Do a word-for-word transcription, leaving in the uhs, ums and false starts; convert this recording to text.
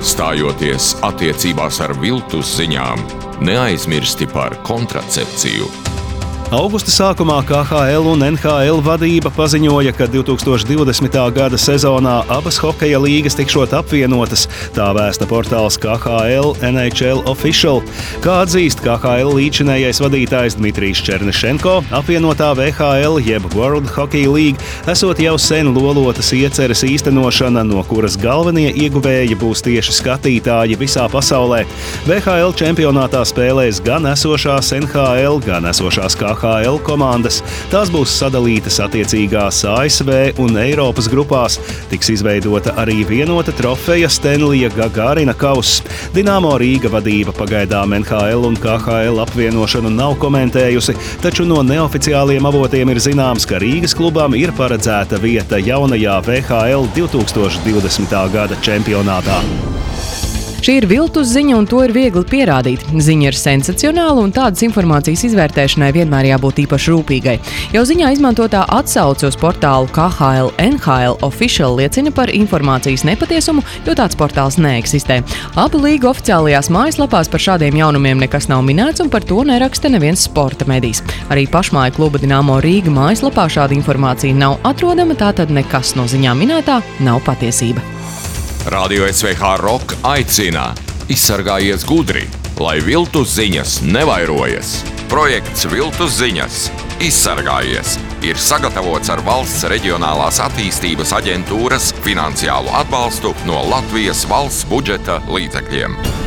Stājoties attiecībās ar viltus ziņām, neaizmirsti par kontracepciju. Augusta sākumā K H L un N H L vadība paziņoja, ka divtūkstoš divdesmitā gada sezonā abas hokeja līgas tikšot apvienotas, tā vēsta portāls K H L N H L Official. Kā atzīst K H L līdzinējais vadītājs Dmitrijs Černešenko, apvienotā V H L jeb World Hockey League esot jau sen lolotas ieceres īstenošana, no kuras galvenie ieguvēji būs tieši skatītāji visā pasaulē. V H L čempionātā spēlēs gan esošās N H L, gan esošās K H L K H L komandas. Tās būs sadalītas attiecīgās A S V un Eiropas grupās. Tiks izveidota arī vienota trofeja Stenlija Gagarina kauss. Dinamo Rīga vadība pagaidām N H L un K H L apvienošanu nav komentējusi, taču no neoficiāliem avotiem ir zināms, ka Rīgas klubam ir paredzēta vieta jaunajā V H L divtūkstoš divdesmitā gada čempionātā. Šī ir viltus ziņa, un to ir viegli pierādīt. Ziņa ir sensacionāla, un tādas informācijas izvērtēšanai vienmēr jābūt īpaši rūpīgai. Jau ziņā izmantotā atsauce uz portālu K H L N H L Official liecina par informācijas nepatiesumu, jo tāds portāls neeksistē. Abu līgu oficiālajās mājaslapās par šādiem jaunumiem nekas nav minēts, un par to neraksta neviens sporta medijs. Arī pašmāju kluba Dinamo Rīga mājaslapā šāda informācija nav atrodama, tātad nekas no ziņā minētā nav patiesība. Radio S V H Rock aicina: izsargājies gudri, lai viltus ziņas nevairojas. Projekts Viltus ziņas – izsargājies ir sagatavots ar Valsts reģionālās attīstības aģentūras finansiālu atbalstu no Latvijas valsts budžeta līdzekļiem.